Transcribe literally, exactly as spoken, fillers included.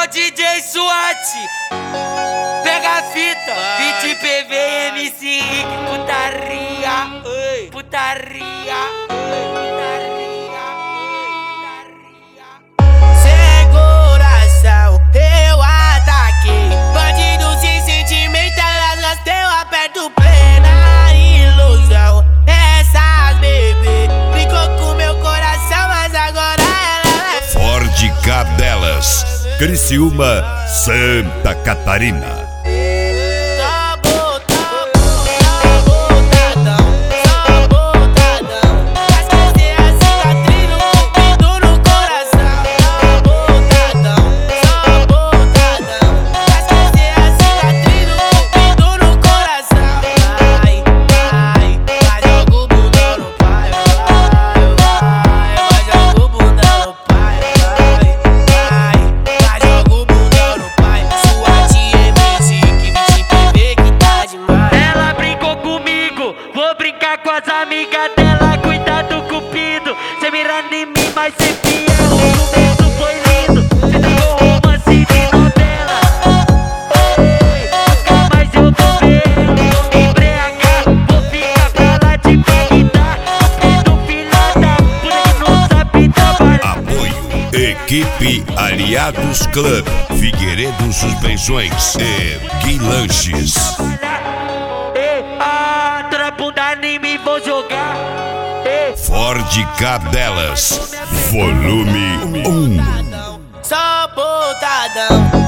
D J SWAT, pega a fita, vinte P V, M C Rick, putaria, oi, putaria, oi, putaria, putaria. Sem coração, eu ataquei. Bandido sem sentimento, elas gasteu, aperto plena ilusão. Essas bebê brincou com meu coração, mas agora ela é Ford Cadelas, Criciúma, Santa Catarina. Com as amigas dela, cuidado cupido. Cê mira em mim, mas cê fiel. O começo foi lindo, cê deu romance de novela. Ei, nunca mais eu vou ver. Vou me embriagar, vou ficar pra lá de Bagdá. Cupido, filha da puta, não sabe trabalhar. Apoio, Equipe Aliados Club, Figueiredo Suspensões e Gui Lanches. Bunda em mim, vou jogar. Ei. Ford Cadelas, volume um. Só botadão.